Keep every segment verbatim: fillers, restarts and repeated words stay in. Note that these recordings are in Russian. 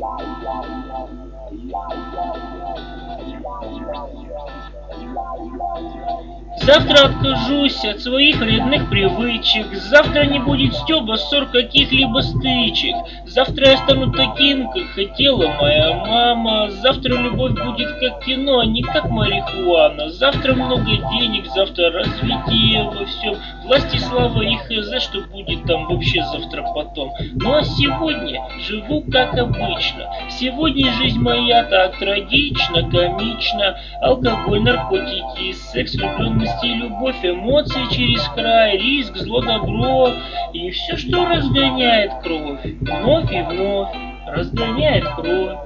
Завтра откажусь от своих вредных привычек. Завтра не будет стёба, ссор, каких-либо стычек. Завтра я стану таким, как хотела моя мама. Завтра любовь будет как кино, а не как марихуана. Завтра много денег, завтра развитие во всем. Власть и слава и хз, что будет там вообще завтра потом. Ну а сегодня живу как обычно. Сегодня жизнь моя так трагична, комична. Алкоголь, наркотики, секс, влюбленность и любовь, эмоции через край, риск, зло, добро и все, что разгоняет кровь, вновь и вновь разгоняет кровь.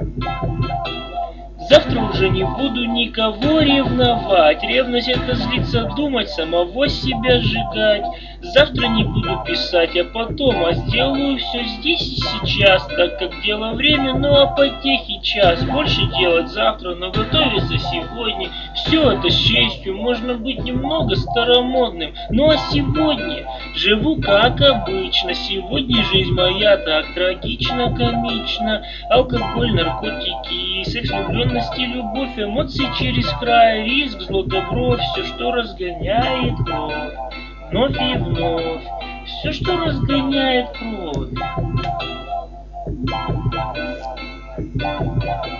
Завтра уже не буду никого ревновать. Ревность — это злиться, думать, самого себя сжигать. Завтра не буду писать, а потом, а сделаю все здесь и сейчас, так как дело время, ну а потехи час. Больше делать завтра, но готовиться сегодня. Все это с честью, можно быть немного старомодным. Ну а сегодня живу как обычно. Сегодня жизнь моя так трагична, комична. Алкоголь, наркотики, секс, влюбленность и любовь, эмоции через край, риск, зло, добро, все, что разгоняет кровь. Вновь и вновь, все, что разгоняет кровь.